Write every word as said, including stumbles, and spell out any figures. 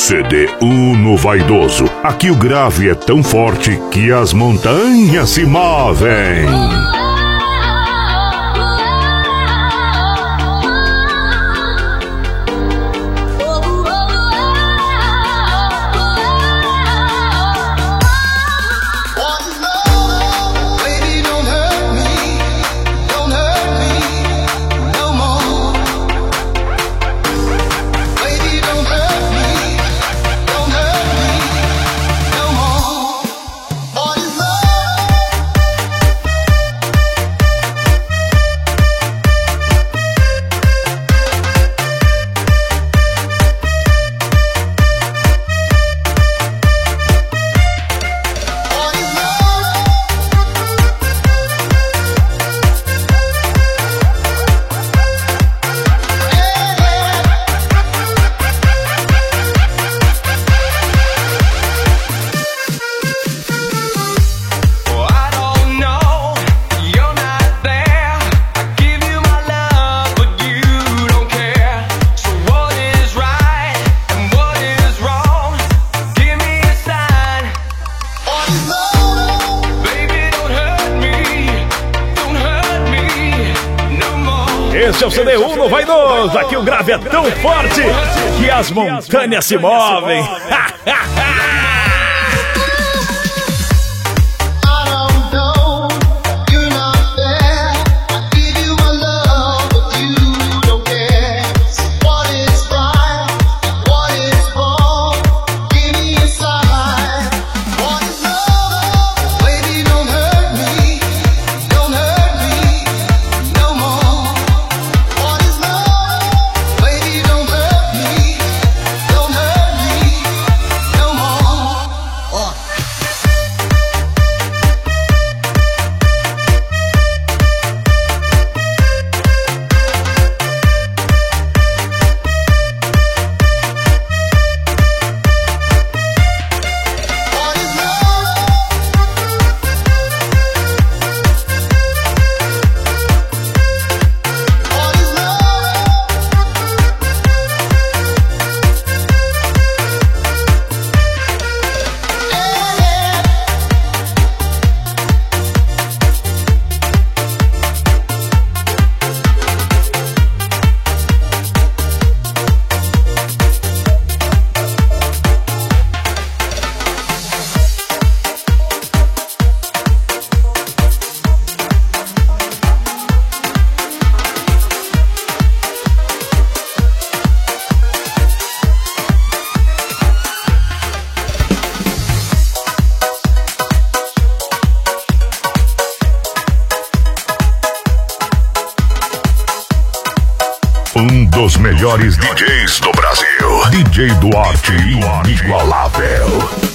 C D Uno Vaidoso. Aqui o grave é tão forte que as montanhas se movem. Esse é o C D Uno Vaidoso. Aqui o grave é tão forte que as montanhas se movem. Um dos melhores D Js do Brasil, D J Duarte, inigualável.